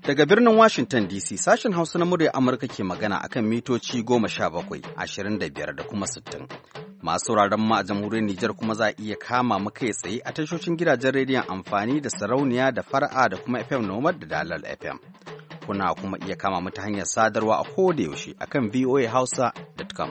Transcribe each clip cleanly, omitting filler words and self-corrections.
Daga birnin Washington DC, sashen Hausa na murya Amurka ke magana akan mitoci 17, 25 da kuma 60. Masu sauraron mu a jamhuriyar Nijar kuma za a iya kama mu kai tsaye a tashoshin gidajen rediyon amfani da sarauniya da fara'a da kuma FM Nomad da Dalal FM. Kuna kuma iya kama mu ta hanyar sadarwa a koda yaushe akan voahausa.com.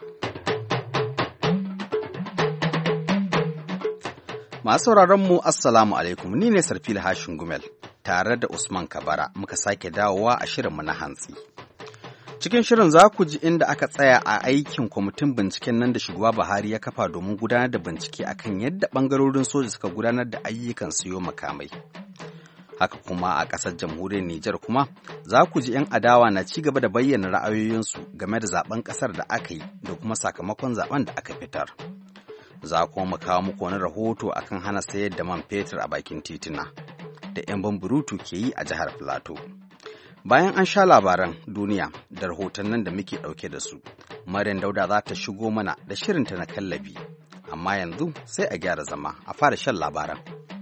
Masu sauraron mu Assalamu alaikum, ni ne Sarfil Hashin Gumel tare da Usman Kabara muka sake dawowa a shirinmu na hantsi. Cikin shirin za ku ji inda aka tsaya a aikin kwamitin binciken nan da shugaba Buhari ya kafa domin gudanar da bincike akan yadda ɓangarorin soja suka gudanar da ayyukan siyo makamai. Haka kuma a ƙasar jamhuriyar Nijar kuma za ku ji 'yan adawa na ci gaba da bayyana ra'ayoyinsu game da zaben ƙasar da aka yi da kuma sakamakon zaben da aka fitar. Za kuma mu kawo muku wani rahoto akan hana sayar da man fetur a bakin tituna da 'yan bamburutu ke yi a jihar Filato. Bayan an sha labaran duniya da rahotannin da muke ɗauke da su, Maryam Dauda za ta shigo mana da shirinta na kallabi. Amma yanzu sai a gyara zama a fara shan labaran.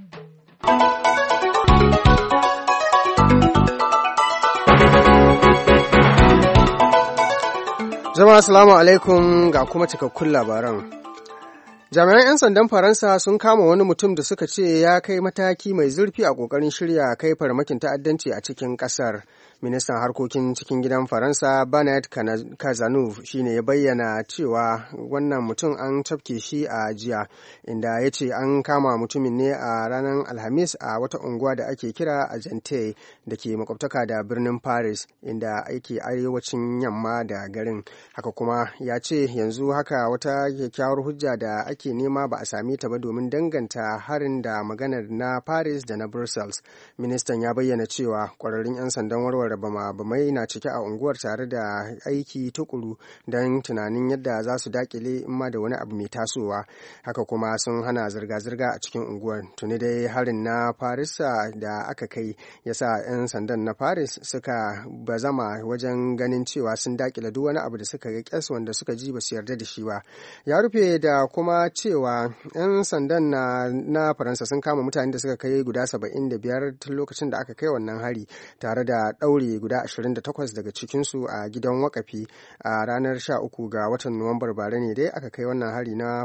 Jama'a assalamu alaikum ga kuma cikakkun labaran. Jami'an 'yan sandan Faransa sun kama wani mutum da suka ce ya kai mataki mai zurfi a ƙoƙarin shirya kai farmakin ta'addanci a cikin ƙasar. Ministan harkokin cikin gidan Faransa Bernard Cazeneuve shine ya bayyana cewa wannan mutum an tafke shi a jiya, inda ya ce an kama mutumin ne a ranar Alhamis a wata unguwa da ake kira Agente da ke makwabtaka da birnin Paris, inda ake arewacin yamma da garin. Haka kuma ya ce yanzu haka wata kyakkyawar hujja da ake nema ba a same ta ba domin danganta harin da maganar na Paris da na Brussels. Ministan ya bayyana cewa kwararrun 'yan sandan warware bama-bamai na cike a unguwar tare da aiki tukuru don tunanin yadda za su dakile in ma da wani abu mai tasowa. Haka kuma sun hana zirga-zirga a cikin unguwar. Tuni dai harin na Paris da aka kai ya sa 'yan sandan na Paris suka bazama wajen ganin cewa sun dakile duk wani abu da suka ga kyas wanda suka ji ba su yarda da shi ba. Ya rufe da kuma cewa 'yan sandan na Faransa sun kama mutane da suka kai guda 75 tun lokacin da aka kai wannan hari, tare da ɗaure guda 28 daga cikinsu a gidan wakafi. A ranar 13 ga watan Nuwambar bara ne dai aka kai wannan hari na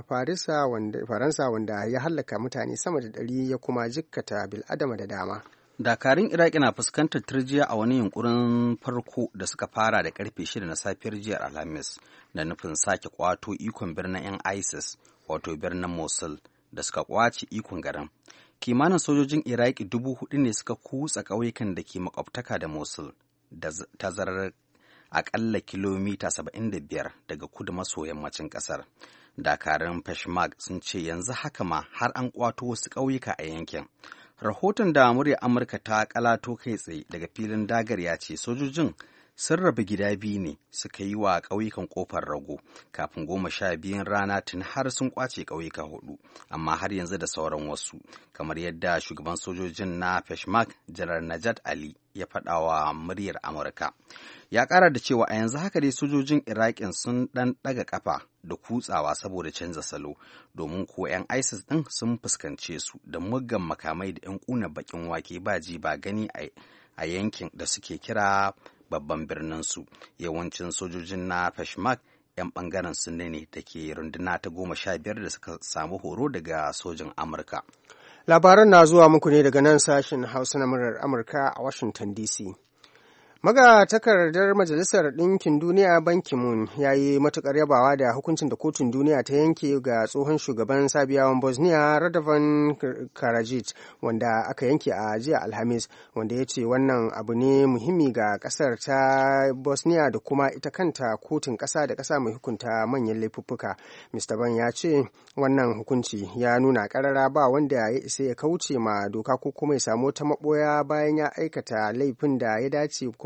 Faransa wanda ya hallaka mutane sama da 100 ya kuma jikkata bil'adama da dama. Dakarun Iraki na fuskantar turjiya a wani yunkurin farko da suka fara da karfe 6 na safiyar jiya Alhamis da nufin sake kwato ikon birnin 'yan ISIS, wato birnin Mosul, da suka kwace ikon garin. Kimanin sojojin Iraki 4,000 ne suka kutsa ƙauyukan da ke makwabtaka da Mosul da tazarar aƙalla kilomita 75 daga kudu maso yammacin ƙasar. Dakarun Peshmerga sun ce yanzu haka ma har an kwato wasu ƙauyuka a yankin. Rahoton da muryar Amurka ta kalato kai tsaye daga filin dagar ya ce sojojin sun rabu gida biyu ne suka yi wa ƙauyukan ƙofar rago kafin 12 rana tun har sun ƙwace ƙauyuka 4, amma har yanzu da sauran wasu, kamar yadda shugaban sojojin na Peshmerga Janar Najat Ali ya faɗa wa muryar Amurka. Ya ƙara da cewa a yanzu haka dai sojojin Iraƙin sun ɗan ɗaga ƙafa da kutsawa saboda canza salo, domin ko 'yan ISIS ɗin sun fuskance su da muggan makamai da 'yan ƙuna baƙin wake ba ji ba gani a yankin da suke kira babban birnin su. Yawancin sojojin na Peshmerga 'yan ɓangaren Sunni ne da ke runduna ta 15 da suka samu horo daga sojin Amurka. Labaran na zuwa muku ne daga nan sashen Hausa na muryar Amurka a Washington DC. Magatakardar Majalisar Ɗinkin Duniya Ban Ki-moon ya yi matuƙar yabawa da hukuncin da Kotun Duniya ta yanke ga tsohon shugaban Sabiyawan Bosnia Radovan Karadzic, wanda aka yanke a jiya Alhamis, wanda ya ce wannan abu ne muhimmi ga ƙasar ta Bosnia da kuma ita kanta kotun ƙasa da ƙasa mai hukunta manyan laifuffuka. Mr. Ban ya ce wannan hukunci ya nuna ƙarara ba wanda ya isa ya kauce ma doka ko kuma ya samu ta maɓoya bayan ya aikata laifin da ya dace kuma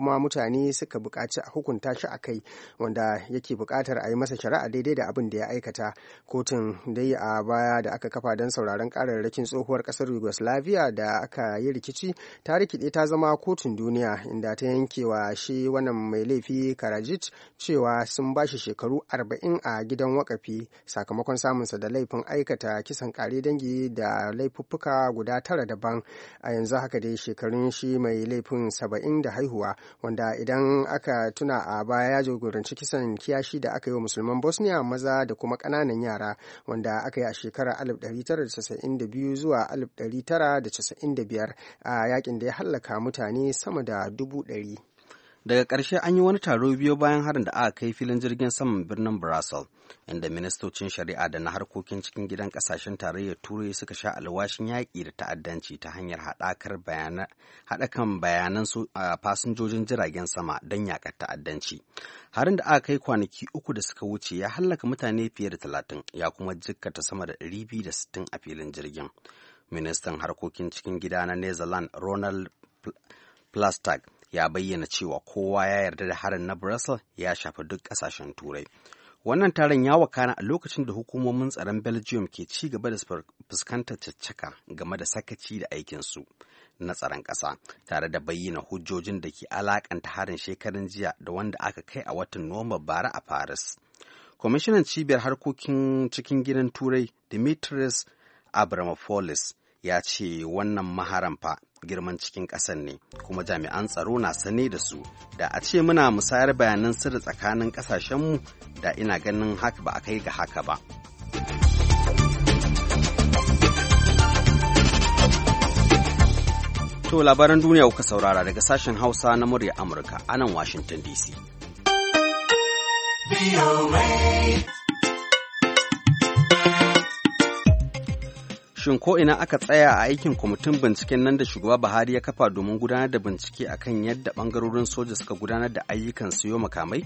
kuma mutane suka buƙaci a hukunta shi a kai, wanda yake buƙatar a yi masa shari'a daidai da abin da ya aikata. Kotun dai a baya da aka kafa don sauraron ƙararrakin tsohuwar ƙasar Yugoslavia da aka yi rikici ta rikide ta zama kotun duniya, inda ta yankewa shi wannan mai laifi Karadzic cewa sun ba shi shekaru 40 a gidan wakafi sakamakon samunsa da laifin aikata kisan kare dangi da laifuffuka guda 9 daban. A yanzu haka dai shekarun shi mai laifin 70 da haihuwa, wanda idan aka tuna a baya ya jagoranci kisan kiyashi da aka yi wa musulman Bosnia maza da kuma ƙananan yara, wanda aka yi a shekarar 1992 zuwa 1995 a yakin da ya hallaka mutane sama da 100,000. Daga ƙarshe an yi wani taro biyu bayan harin da aka kai filin jirgin saman birnin Brussels, inda ministocin shari'a da na harkokin cikin gidan ƙasashen tarayyar Turai suka sha alwashin yaƙi da ta'addanci ta hanyar haɗa kan bayanan fasinjojin jiragen sama don yaƙar ta'addanci. Harin da aka kai kwanaki 3 da suka wuce ya hallaka mutane fiye da 30 ya kuma jikkata sama da 260 a filin jirgin. Ministan harkokin cikin gida na Netherlands Ronald Plasterk ya bayyana cewa kowa ya yarda da harin na Brussels ya shafi duk ƙasashen Turai. Wannan taron ya wakana a lokacin da hukumomin tsaron Belgium ke ci gaba da fuskantar caccaka game da sakaci da aikinsu na tsaron ƙasa, tare da bayyana hujjojin da ke alakanta harin shekarun jiya da wanda aka kai a watan Nuwamba bara a Paris. Kwamishinan cibiyar harkokin cikin gidan Turai Dimitris Abramopoulos ya ce wannan maharan fa girman cikin ƙasar ne, kuma jami'an tsaro na sane da su. Da a ce muna musayar bayanan sirri tsakanin ƙasashenmu da ina ganin haka ba a kai ga haka ba. To labaran duniya kuka saurara daga sashen Hausa na murya Amurka a nan Washington DC. Shin ko ina aka tsaya a aikin kwamitin binciken nan da shugaba Buhari ya kafa domin gudanar da bincike akan yadda ɓangarorin soja suka gudanar da ayyukan siyo makamai?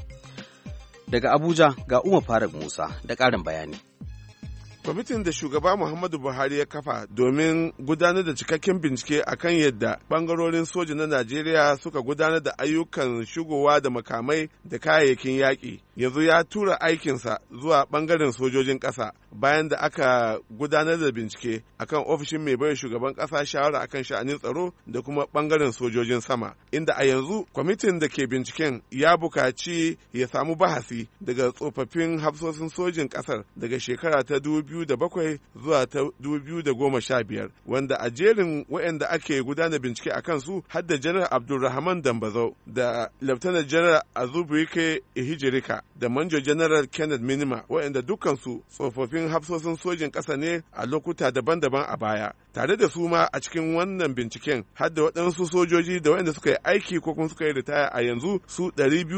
Daga Abuja ga Umar Faruk Musa da ƙarin bayani. Kwamitin da shugaba Muhammadu Buhari ya kafa domin gudanar da cikakken bincike akan yadda bangarorin soja na Najeriya suka gudanar da ayyukan shigowa da makamai da kayayyakin yaƙi, yanzu ya tura aikinsa zuwa bangaren sojojin ƙasa bayan da aka gudanar da bincike akan ofishin mai bayar shugaban ƙasa shawara akan sha'anin tsaro da kuma bangaren sojojin sama, inda a yanzu kwamitin da ke binciken ya buƙaci ya samu bahasi daga tsofaffin hafsoshin sojin ƙasar daga shekara ta 2007 zuwa ta 2015, wanda a jerin waɗanda ake gudanar bincike a kansu har da Janar Abdulrahman Dambazau da Lieutenant General Azubuike Ihijirika da Manjo General Kenneth Minima, waɗanda dukkansu tsofaffin hafsoshin sojin ƙasa ne a lokuta daban-daban a baya. Tare da su ma a cikin wannan binciken har da waɗansu sojoji da waɗanda suka yi aiki ko kuma suka yi ritaya a yanzu su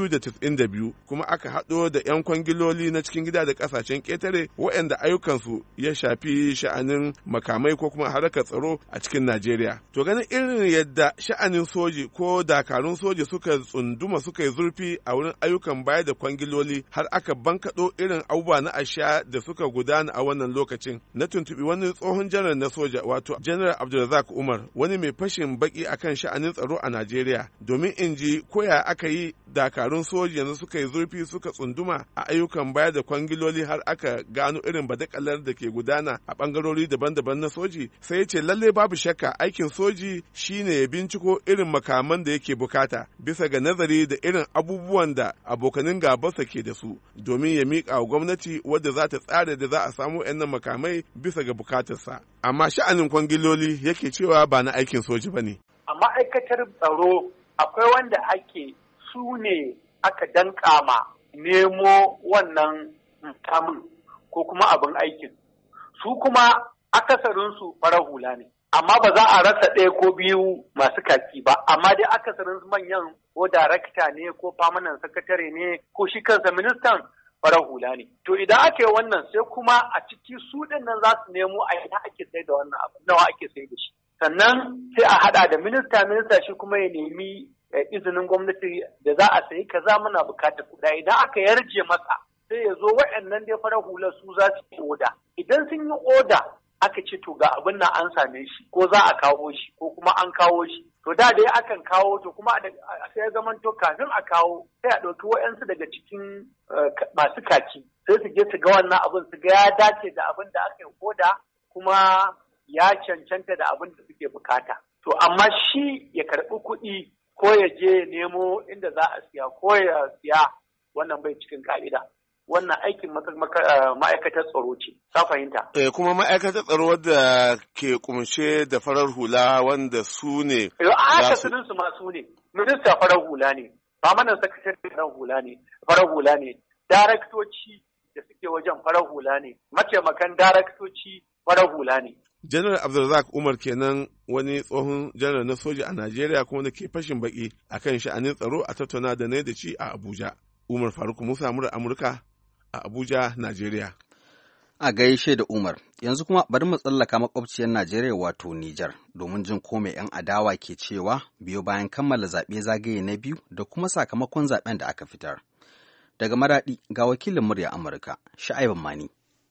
292, kuma aka haɗo da 'yan kwangiloli na cikin gida da ƙasashen ƙetare waɗanda ayyukansu ya shafi sha'anin makamai ko kuma harkar tsaro a cikin Najeriya. To ganin irin yadda sha'anin soji ko dakarun soji suka tsunduma suka yi zurfi a wurin ayyukan baya da kwangiloli har aka bankaɗo irin abubuwa na asha da suka gudana a wannan lokacin, na tuntuɓi wani tsohon janar na soja wato Janar Abdulrazak Umar, wani mai fashin baki akan sha'anin tsaro a Najeriya, domin in ji koya aka yi dakarun soji yanzu suka yi zurfi suka tsunduma a ayyukan baya da kwangiloli har aka gano irin badakalar da ke gudana a bangarori daban-daban na soji. Sai ya ce lalle babu shakka aikin soji shine ya binciko irin makaman da yake bukata bisa ga nazari da irin abubuwan da abokanin gabansa ke da su, domin ya miƙa wa gwamnati wadda za ta tsara da za a samu 'yan makamai bisa ga bukatarsa. Amma sha'anin kwangiloli yake cewa ba na aikin soji ba ne. A ma'aikatar tsaro akwai wanda ake su ne aka danka ma nemo wannan makamin ko kuma abin aikin, su kuma akasarinsu farar hula ne, amma ba za a rasa ɗaya ko biyu masu kaki ba, amma dai akasarin manyan ko darakta ne ko famanan sakatare ne ko shi kansa ministan farar hula ne. To idan aka yi wannan sai kuma a ciki su ɗin nan za su nemo a ina ake sai da wannan abu, nawa ake sai da shi. Sannan sai a haɗa da minista shi kuma ya nemi izinin gwamnati da za a sayi kaza muna bukatar kuɗa. Idan aka yarje masa sai ya zo waɗannan dai farar hula su za su yi oda. Idan sun yi oda aka ce to ga abin nan an same shi ko za a kawo shi ko kuma an kawo shi. To da dai akan kawo to kuma sai zaman to kafin a kawo sai a ɗauki wa'yansu daga cikin masu kaki sai su je su ga wannan abin su ga ya dace da abin da aka yi koda kuma ya cancanta da abin da suke bukata. To amma shi ya karɓi kuɗi ko ya je nemo inda za a siya ko ya siya wannan bai cikin ka'ida. Wannan aikin ma'aikatar tsaro ce, ta fahimta. Kuma ma'aikatar tsaro wadda ke kumshe da farar hula wanda su ne. Aka sunan su ma su ne, minista farar hula ne, famanan sakatare farar hula ne, daraktoci da suke wajen farar hula ne, mataimakan daraktoci farar hula ne. Janar Abdulrazak Umar kenan wani tsohon janar na soja a Najeriya kuma da ke fashin baki akan sha'anin tsaro a tattauna da ne da shi a Abuja. Umar Faruk Musa Amurka a Abuja, Najeriya. A gaishe da Umar, yanzu kuma bari mu tsallaka makwabciyar Najeriya wato Nijar domin jin ko mai 'yan adawa ke cewa biyo bayan kammala zaɓe zagaye na biyu da kuma sakamakon zaɓen da aka fitar. Daga Maraɗi ga wakilin murya Amurka, Sha'aibu Mani.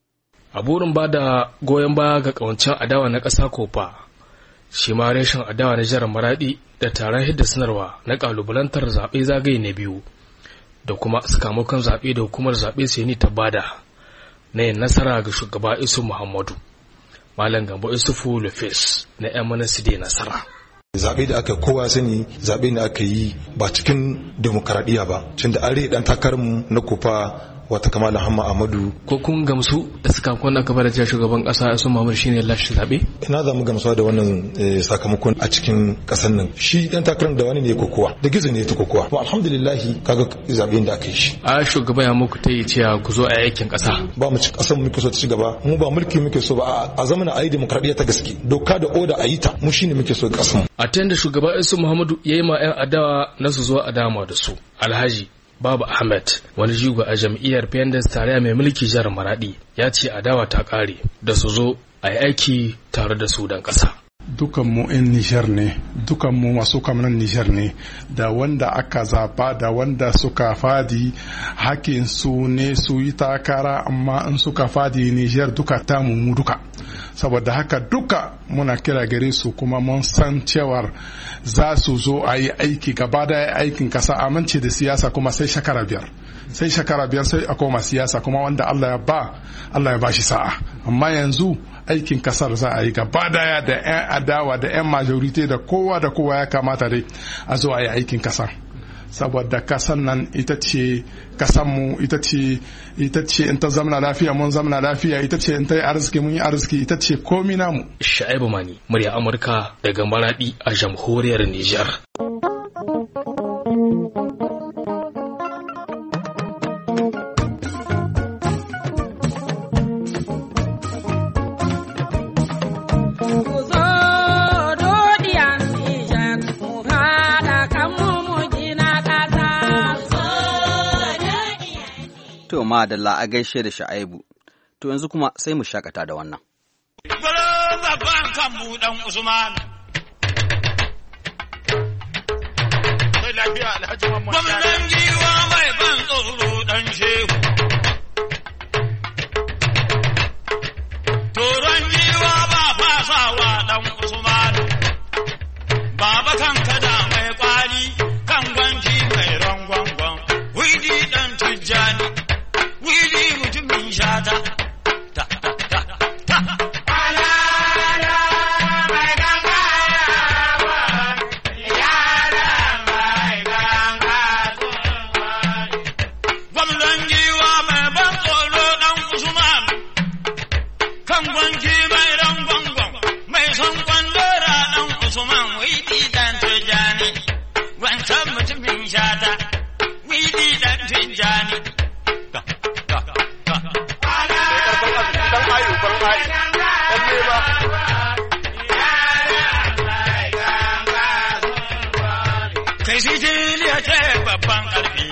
A burin ba da goyon baya ga ƙawancen adawa na ƙasa kofa, shi ma reshen adawa na jihar Maraɗi da taron hidda sanarwa na ƙalubalantar zaɓe zagaye na biyu da kuma sakamakon zaɓe da hukumar zaɓe Seni ta bada na yin nasara ga shugaba Isu Muhammadu. Malam Gambo Isufu Lufes na 'yan manasi da nasara. Zaɓe da aka kowa sani zaɓe da aka yi ba cikin demokaradiyya ba, tunda an ɗan takarmu na kofa wata Kamala Hamma Ahmadu. Ko kun gamsu da sakamakon aka bada cewa shugaban ƙasa Isu Muhammadu shine lashe zaɓe? Ina za mu gamsuwa da wannan sakamakon a cikin ƙasar nan. Shi ɗan takarar da wani ne kokowa, da gizo ne ta kokowa. To alhamdulillahi kaga zaɓen da aka yi shi. A shugaba ya muku ta yi cewa ku zo a aikin ƙasa. Ba mu ci ƙasar mu muke so ta ci gaba, mu ba mulki muke so ba, a zamanin a yi demokaradiyya ta gaske. Doka da oda a yi ta, mu shine muke so ƙasar mu. A ta yanda shugaba Isu Muhammadu ya yi ma 'yan adawa na su zo a dama da su. Alhaji Babu Ahmed, wani jigo a jam'iyyar PNDS tarayya mai mulki jihar Maradi, ya ce adawa ta ƙare da su zo a yi aiki tare da su don ƙasa. Dukanmu 'yan Nijar ne, dukanmu masu kamanan Nijar ne, da wanda aka zaba da wanda suka fadi hakin su ne su yi takara, amma in suka fadi Nijar duka ta mu duka. Saboda haka duka muna kira gare su kuma mun san cewar za su zo a yi aiki gaba da aikin kasa, amince da siyasa kuma sai shekara biyar sai a koma siyasa kuma wanda Allah ya ba shi sa'a. Amma yanzu aikin kasar za a yi gaba daya da 'yan adawa da 'yan majorite da kowa ya kamata dai a zo a yi aikin kasa. Saboda kasan nan ita ce kasanmu, ita ce in ta zamana lafiya mun zamana lafiya, ita ce in ta yi arziki mun yi arziki, ita ce komi namu. Sha'aibu Mani, murya Amurka daga Maradi a jamhuriyar Nijar. To madalla a gaishe da Sha'aibu. To yanzu kuma sai mu shakata da wannan. Babban kan buɗan Usman. Gwamnan giwa mai ban tsoro ɗan shehu. Toron giwa ba fasawa ɗan Usman. Baba kan kada mai kwali kan gwanji mai rangwangwan. Widi ɗan Tijjani. Wili mutumin shata. Gwamnan giwa mai ban tsoro ɗan Usman, kan gwanki mai rangwangwan, mai son kwandora ɗan Usman, wili ɗan Tijjani, wancan mutumin shata, wili ɗan Tijjani. Kai Siciliya ce babban ƙarfi,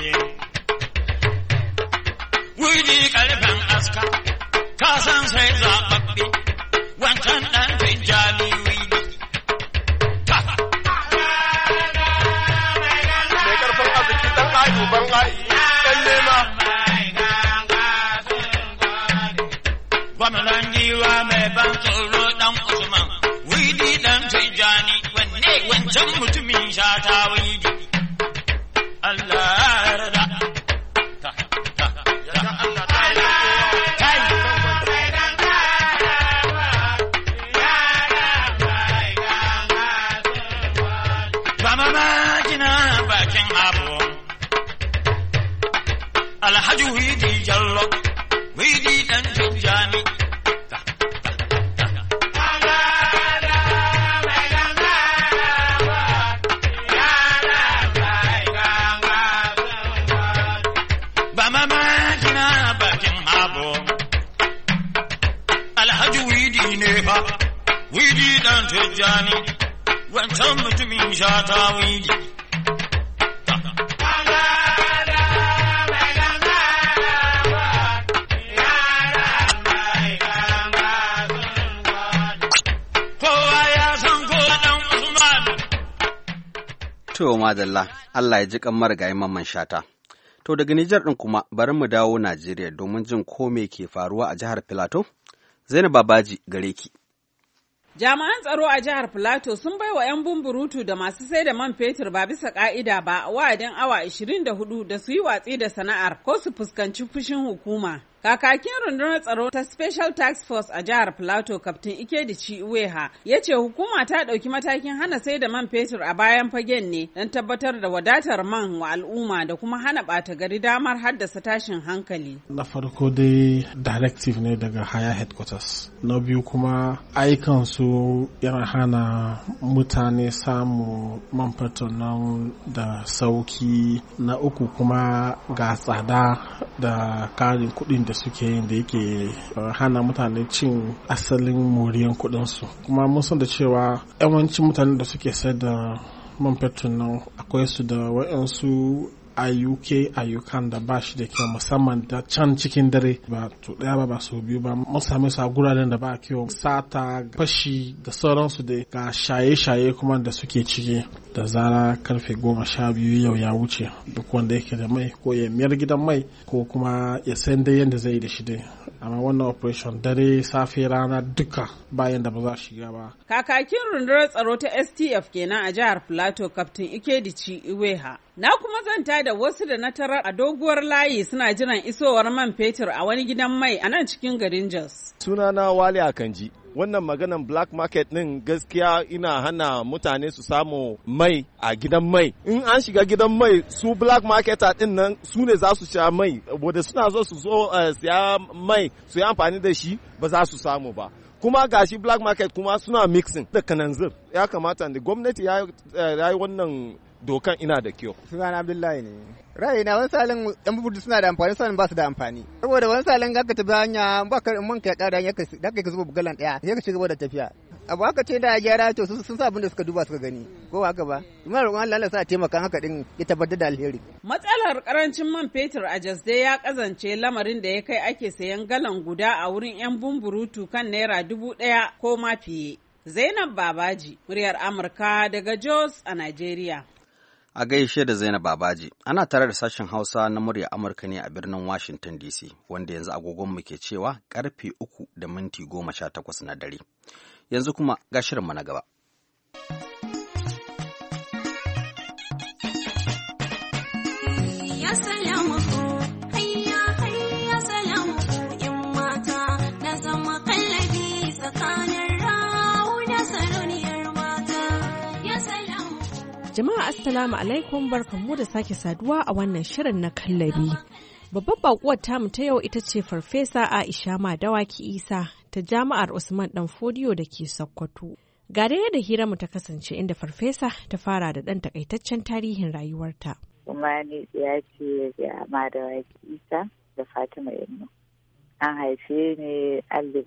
wuri ƙarfen aska, ka san sai zaɓaɓɓe, wancan ɗan Tijjani wuri. Mai ƙarfin arziki ɗan ayu ban ayi, ɗan nema. gwamnan giwa mai ban tsoro dan Usman, widi dan Tijjani, wanne wancan mutumin Shata widi. Allah ya yarda. Alhaji widi jallo, widi dan Tijjani. Ba mamaki na bakin abu. Alhaji widi ne fa, widi dan Tijjani, wancan mutumin Shata widi. To madalla, Allah ya ji kan marigayi Mamman Shata. To daga Nijar ɗin kuma bari mu dawo Najeriya domin jin ko me ke faruwa a jihar Filato. Zainab Babaji gare ki. Jami'an tsaro a jihar Filato sun bai wa 'yan bumburutu da masu sai da man fetur ba bisa ka'ida ba a wa'adin awa 24 da su yi watsi da sana'ar ko su fuskanci fushin hukuma. Kakakin rundunar tsaro ta Special Task Force a jihar Filato, Kaftin Ikedici Uweha, ya ce hukuma ta ɗauki matakin hana sai da man fetur a bayan fagen ne don tabbatar da wadatar man wa al'umma da kuma hana ɓata gari damar haddasa tashin hankali. Na farko dai directive ne daga higher headquarters. Na biyu kuma aikansu yana hana mutane samu man fetur nan da sauki. Na uku kuma ga tsada da karin kuɗin da suke yin da yake hana mutane cin asalin moriyan kudinsu. Kuma mun san da cewa yawancin mutanen da suke sayar da man fetur nan akwai su da waɗansu ayyukan da ba shi da kyau, musamman da can cikin dare ba to daya ba su biyu ba. Mun same su a guraren da ba kyau, sata, fashi da sauransu, da ga shaye-shaye kuma da suke ciki. Da zara karfe 12 yau ya wuce, duk wanda yake da mai ko ya miyar gidan mai ko kuma ya san dai yadda zai yi da shi dai. Amma wannan operation dare safe rana duka bayan da ba za shiga ba. Kakakin rundunar tsaro ta STF kenan a jihar Plateau, Kaftin Ikedici Uweha. Na kuma zanta da wasu da na tarar a doguwar layi suna jiran isowar man fetur a wani gidan mai a nan cikin garin Jos. Sunana Wale Akanji. Wannan maganan black market din gaskiya ina hana mutane su samu mai a gidan mai. In an shiga gidan mai, su black marketer din nan su ne za su sha mai, wadda suna zo su siya mai su yi amfani da shi ba za su samu ba. Kuma gashi black market kuma suna mixing da kananzir. Ya kamata da gwamnati ya yi wannan dokan ina da kyau. Sunana Abdullahi ne. Ra'ayina wani salin yan bubutu suna da amfani, salin ba su da amfani. Saboda wani salin ga ka tafi hanya ba ka man ka kada hanya da ka zuba bugalan daya sai ka shiga da tafiya. Abu haka ce da gyara to sun sa abin da suka duba suka gani. Ko haka ba? Ina roƙon Allah ya sa taimaka haka din ya tabbatar da alheri. Matsalar karancin man fetur a Jos dai ya kazance lamarin da ya kai ake sayan galan guda a wurin yan bumburutu kan naira 1,000 ko ma fiye. Zainab Babaji, muryar Amurka daga Jos a Najeriya. A gaishe da Zainab Babaji, ana tare da sashen Hausa na murya Amurka ne a birnin Washington DC, wanda yanzu agogonmu ke cewa karfe 3:18 na dare. Yanzu kuma ga shirinmu na gaba. Jama'a assalamu alaikum, barkanmu da sake saduwa a wannan shirin na kallabi. Babbar bakuwar tamu ta yau ita ce Farfesa Aisha Madawaki Isa ta Jami'ar Usman Dan Fodiyo da ke Sokoto. Ga da yadda hiranmu ta kasance inda Farfesa ta fara da ɗan takaitaccen tarihin rayuwarta. Kuma ni ya ce ga Madawaki Isa da Fatima Yanno. An haife ni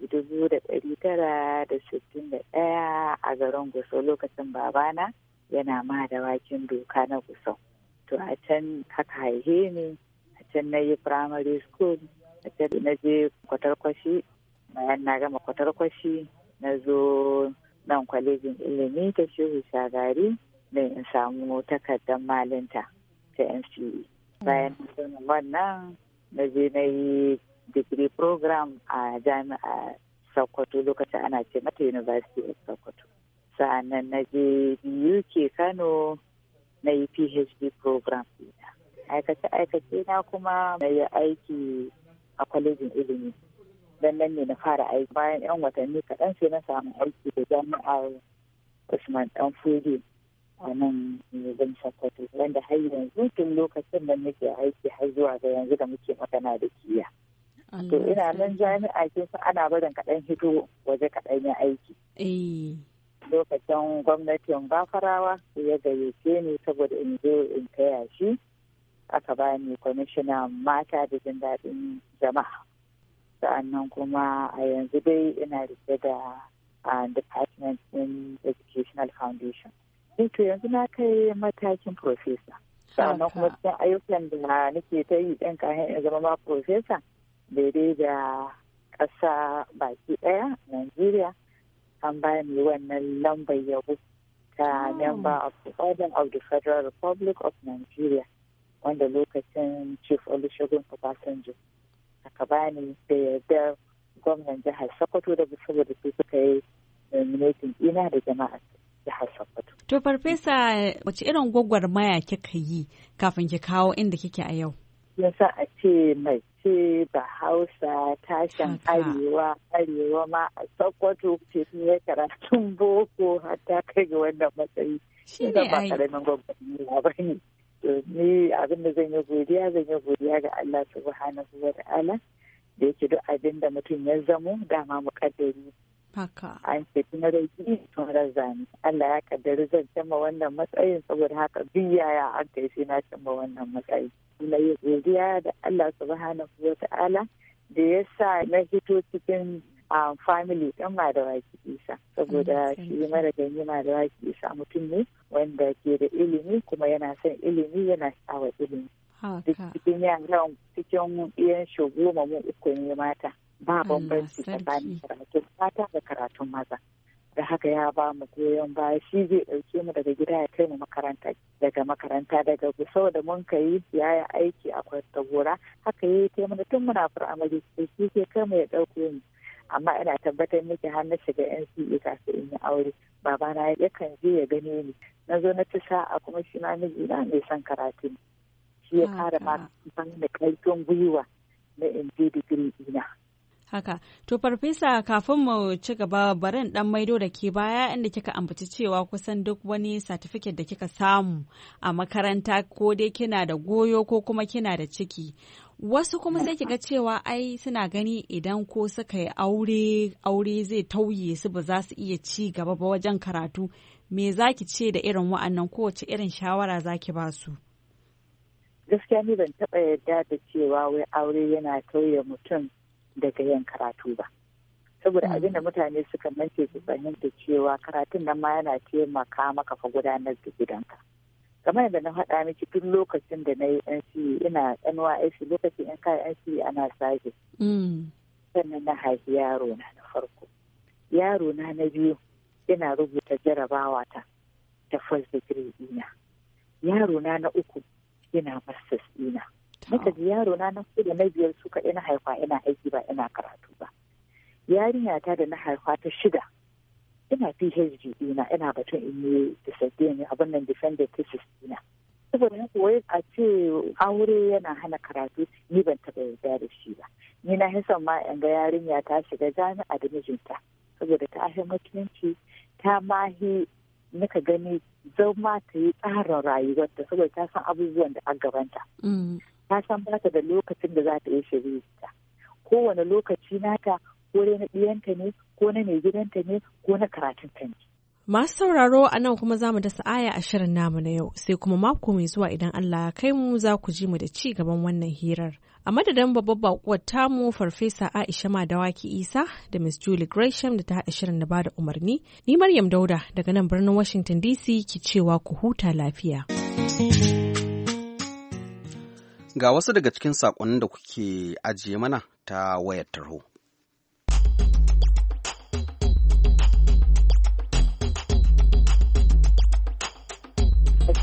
1961 a garin Gusau lokacin babana yana ma da wakin doka na Gusau. To a can haka haihe ni, a can na yi primary school, a can na je Kwatarkwashi, bayan na gama Kwatarkwashi na zo nan kwalejin ilimi ta Shehu Shagari da in samu takardar malinta ta NCE. Bayan wannan na je na yi degree program a jami'a Sokoto, lokacin ana ce mata University of Sokoto. Sa'annan na je UK Kano na yi PhD program. Aikace na kuma na yi aiki a kwalejin ilimi. Dan nan ne na fara aiki. Bayan 'yan watanni kaɗan sai na samu aiki da jami'ar Usman Danfodiyo a nan Nizam Sokoto, wanda har yanzu tun lokacin da nake aiki har zuwa ga yanzu da muke magana da kiya. To ina nan jami'a kin san ana barin kaɗan hito waje kaɗan ya aiki. Lokacin gwamnatin Bafarawa ya gayyace ni saboda in zo in taya shi, aka bani kwamishina mata da jin daɗin jama'a. Sa'annan kuma a yanzu dai ina rike da Department in Educational Foundation. To yanzu na kai matakin professor. Sa'annan kuma cikin ayyukan da nake ta yi ɗan kayan in zama ma professor daidai da ƙasa baki ɗaya, Najeriya, an bani wannan lambar yabo ta Member of the Order of the Federal Republic of Nigeria, wanda lokacin Chief Olusegun Obasanjo aka bani da yardar gwamnan jihar Sokoto da saboda su suka yi nominating ina da jama'a jihar Sokoto. To Farfesa, wace irin gwagwarmaya kika yi kafin ki kawo inda kike a yau? Yasa a ce mai ce Bahausa tashin arewa ma a Sokoto ce ne karatun boko har ta kai ga wannan matsayi. Shi ne ba karamin gwagwarmaya ba ne. Ni abin da zan yi godiya ga Allah subhanahu wa ta'ala da yake duk abin da mutum ya zamo dama muƙaddari. Haka. An ce tun rage tun razani. Allah ya kaddari zan cimma wannan matsayin, saboda haka biyaya an kai sai na cimma wannan matsayi. Na yi godiya da Allah subhanahu wa ta'ala da ya sa na hito cikin family ɗin Madawaki Isa, saboda shi mara gani Madawaki Isa mutum ne wanda ke da ilimi kuma yana son ilimi, yana sha'awar ilimi. Duk cikin yaran cikin iyan shugoma mu uku ne mata, ba bambanci tsakanin karatun mata da karatun maza. Da haka ya ba mu goyon baya, shi zai ɗauke mu daga gida ya kai mu makaranta, daga Gusau da mun kai ya yi aiki a Kwantagora, haka ya yi mana tun muna firamare, sai shi ke kai mu ya ɗauko mu. Amma ina tabbatar miki har na shiga NCE kafin in yi aure, babana yakan je ya gane ni. Na zo na ci sa'a kuma shi ma mijina mai son karatu. Shi ya kara ma da ƙarfin gwiwa na in je digiri ina. Haka, to Farfesa, kafin mu ci gaba barin dan maido da ke baya inda kika ambaci cewa kusan duk wani certificate da kika samu a makaranta ko dai kina da goyo ko kuma kina da ciki. Wasu kuma sai kiga cewa ai suna gani idan ko suka yi aure zai tauye su, ba za su iya ci gaba ba wajen karatu. Me zaki ce da irin wa'annan, kowace irin shawara zaki ba su? Gaskiya ni ban taɓa yarda da cewa wai aure yana tauye mutum daga yin karatu ba, saboda abin da mutane suka mance su fahimta cewa karatun nan ma yana taimaka maka fa gudanar da gidanka. Kamar yadda na faɗa miki tun lokacin da na yi NCE ina NYSC, lokacin in kai NCE ana sage. Sannan na haifi yaro na farko, yaro na biyu ina rubuta jarabawa ta first degree ina, yaro na uku ina masters ina. Nika ji yaro na hudu na biyar suka ina haifa ina aiki ba ina karatu ba. Yarinya ta da na haifa ta 6 ina PhD ina, ina batun in yi dissertation abin nan defended thesis ina. Saboda haka wai a ce aure yana hana karatu, ni ban taɓa yarda da shi ba. Ni na hisan ma in ga yarinya ta shiga jami'a da mijinta, saboda ta ahi mutunci, ta mahi nika gani zama ta yi tsarin rayuwarta, saboda ta san abubuwan da a gabanta. Ta san ba ta da lokacin da za ta yi shirinta. Kowane lokaci nata ko na ɗiyanta ne, ko na mai gidanta ne, ko na karatunta ne. Masu sauraro, a nan kuma za mu dasa aya a shirin namu na yau, sai kuma mako mai zuwa idan Allah ya kai mu za ku ji mu da ci gaban wannan hirar. A madadin babbar bakuwar tamu Farfesa Aisha Madawaki Isa da Miss Julie Gresham da ta haɗa shirin da bada umarni, ni Maryam Dauda daga nan birnin Washington DC ki cewa ku huta lafiya. Ga wasu daga cikin saƙonnin da kuke ajiye mana ta wayar tarho.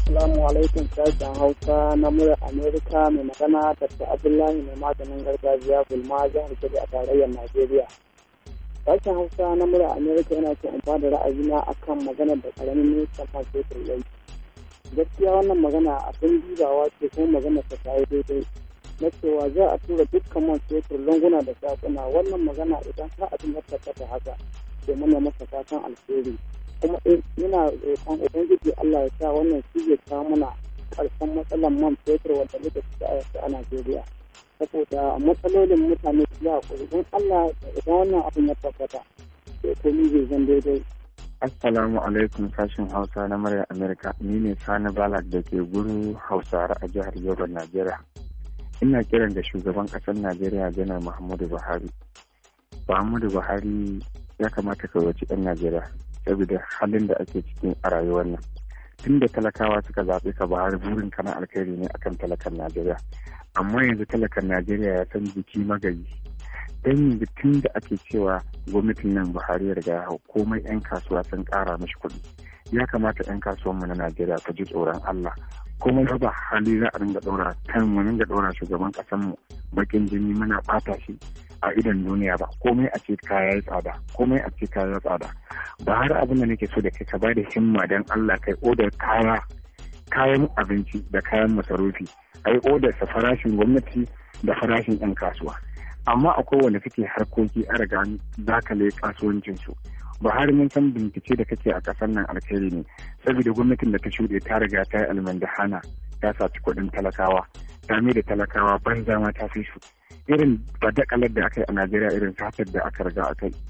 Assalamu alaikum sashen Hausa na murar Amerika mai magana Dr. Abdullahi mai maganin gargajiya Gulma jihar Kebbi a tarayyar Najeriya. Sashen Hausa na murar Amerika yana so in bada ra'ayina akan maganar da karamin ministan man fetur yayi. Gaskiya wannan magana abin dubawa ce kuma magana ta tayi daidai. Na cewa za a tura dukkan man fetur lunguna da sakuna, wannan magana idan har abin ya tabbata haka sai muna masa fatan alheri. Kuma ina roƙon Ubangiji Allah ya sa wannan shi ya kawo mana ƙarshen matsalar man fetur wanda muke ciki a Najeriya. Saboda matsalolin mutane su yi haƙuri, don Allah idan wannan abin ya tabbata sai komai zai zan daidai. Assalamu alaikum sashen Hausa na murya Amerika. Ni ne Sani Balak da ke Guru Hausare a jihar Yobe, Najeriya. Ina kiran da shugaban ƙasar Najeriya Janar Muhammadu Buhari. Muhammadu Buhari ya kamata ka wace 'yan Najeriya saboda halin da ake cikin a rayuwar nan. Tun da talakawa suka zaɓe ka Buhari, burin kana alkhairi ne akan talakan Najeriya. Amma yanzu talakan Najeriya ya san jiki magayi. Dan yanzu tun da ake cewa gwamnatin nan Buhari ya riga ya hau, komai 'yan kasuwa sun ƙara mashi kuɗi. Ya kamata 'yan kasuwanmu na Najeriya ku ji tsoron Allah. Komai ba hali za a ringa ɗora kan mu ringa ɗora shugaban ƙasanmu bakin jini muna ɓata shi a idon duniya ba. Komai a ce kaya ya tsada, komai a ce kaya ya tsada. Ba har abin da nake so da kai ka ba da himma don Allah kai odar kayan abinci da kayan masarufi. A yi odar sa farashin gwamnati da farashin 'yan kasuwa. Amma akwai wanda suke harkoki a riga dakale kasuwancinsu. Buhari mun san bincike da kake a ƙasar nan alkhairi ne, saboda gwamnatin da ta shuɗe ta riga ta yi almandahana, ta saci kuɗin talakawa, ta mai da talakawa banza ma ta fi su. Irin badakalar da aka yi a Najeriya, irin satar da aka riga aka yi.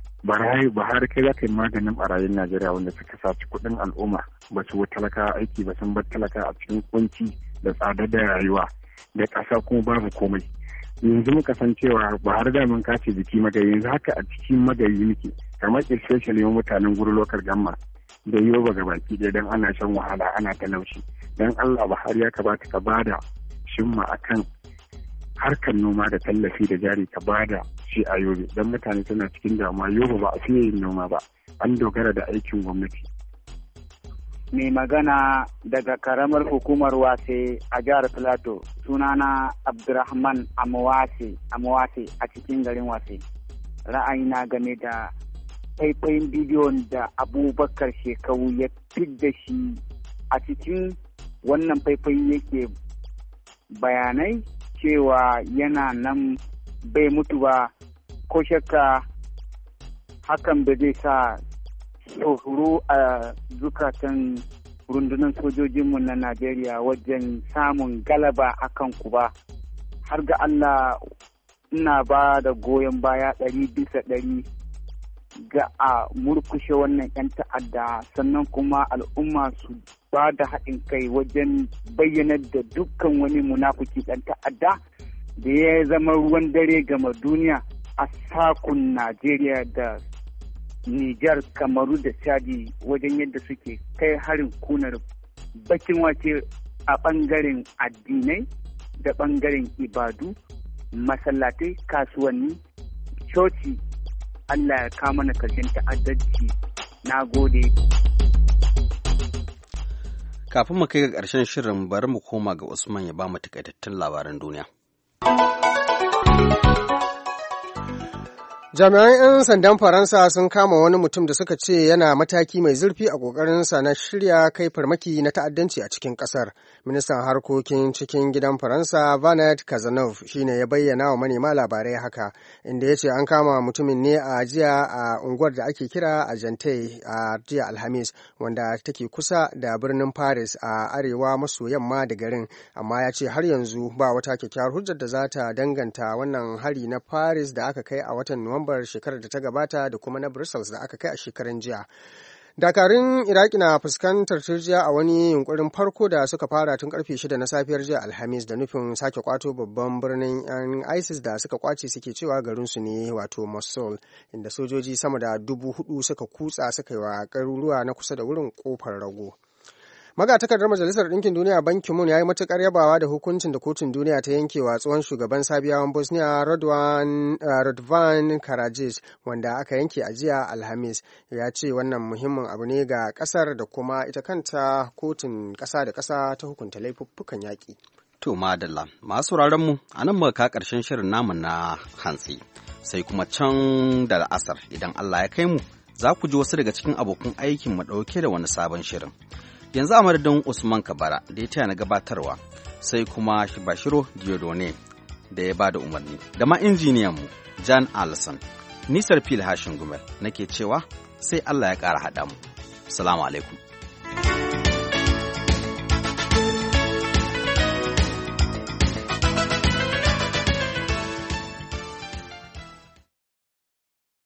Buhari kai za ka yi maganin barayin Najeriya wanda suka saci kuɗin al'umma, ba su wa talakawa aiki ba, sun bar talaka a cikin kunci da tsadar da rayuwa da ƙasa kuma babu komai. Yanzu muka san cewa Buhari da mun kace jiki magayi, yanzu haka a cikin magayi muke, kamar especially mutanen guru lokar gamma da Yoba gabaki ɗaya, don ana shan wahala ana talauci. Don Allah Buhari ya kamata ka bada shimma akan harkar noma da tallafi da jari, ka bada shi a Yobe, don mutane suna cikin damuwa. Yoba ba a fiye yin noma ba, an dogara da aikin gwamnati. Mai magana daga karamar hukumar Wase a jihar Plateau, sunana Abdurrahman Amwase a cikin garin Wase. Ra'ayina game da faifayin bidiyon da Abubakar Shekau ya fidda shi, a cikin wannan faifayi yake bayanai cewa yana nan bai mutu ba, ko shakka hakan ba zai sa tsoro a zukatan rundunar sojojinmu na Najeriya wajen samun galaba a kanku ba. Har ga Allah ina ba da goyon baya 100% ga a murkushe wannan 'yan ta'adda, sannan kuma al'umma su ba da haɗin kai wajen bayyanar da dukkan wani munafuki ɗan ta'adda da ya zama ruwan dare gama duniya a sakun Najeriya da Nijar, Kamaru da Chadi wajen yadda suke kai harin kunar bakin wake a ɓangaren addinai da ɓangaren ibadu, masallatai, kasuwanni, coci. Allah ya kama na karshen ta'addanci. Na gode. Kafin mu kai ga ƙarshen shirin, bari mu koma ga Usman ya ba mu takaitattun labaran duniya. Jami'an 'yan sandan Faransa sun kama wani mutum da suka ce yana mataki mai zurfi a ƙoƙarinsa na shirya kai farmaki na ta'addanci a cikin ƙasar. Ministan harkokin cikin gidan Faransa, Vanet Cazeneuve, shine ya bayyana wa manema labarai haka, inda ya ce an kama mutumin ne a jiya a unguwar da ake kira Argenteuil a jiya Alhamis, wanda take kusa da birnin Paris a arewa maso yamma da garin, amma ya ce har yanzu ba wata kyakkyawar hujjar da za ta danganta wannan hari na Paris da aka kai a watan Nuwamba shekarar da ta gabata da kuma na Brussels da aka kai a shekaran jiya. Dakarun Iraki na fuskantar turjiya a wani yunkurin farko da suka fara tun karfe 6 na safiyar jiya Alhamis da nufin sake kwato babban birnin 'yan ISIS da suka kwace, suke cewa garinsu ne, wato Mosul, inda sojoji sama da 4,000 suka kutsa suka yi wa garuruwa na kusa da wurin kofar rago. Magatakardar Majalisar Ɗinkin Duniya Ban Ki-moon ya yi matuƙar yabawa da hukuncin da Kotun Duniya ta yankewa tsohon shugaban Sabiyawan Bosnia Radovan Karadzic wanda aka yanke a jiya Alhamis. Ya ce wannan muhimmin abu ne ga ƙasar da kuma ita kanta kotun ƙasa da ƙasa ta hukunta laifuffukan yaƙi. To madalla, masu mu a nan muka ka ƙarshen shirin namu na hantsi, sai kuma can da la'asar idan Allah ya kai mu za ku ji wasu daga cikin abokan aikin mu ɗauke da wani sabon shirin. Yanzu a madadin Usman Kabara da ya taya na gabatarwa, sai kuma Bashiro Diodone da ya ba da umarni, da ma injiniyanmu Jan Allison, nisar Fil Hashin Gumel nake cewa sai Allah ya ƙara haɗa mu. Salamu alaikum.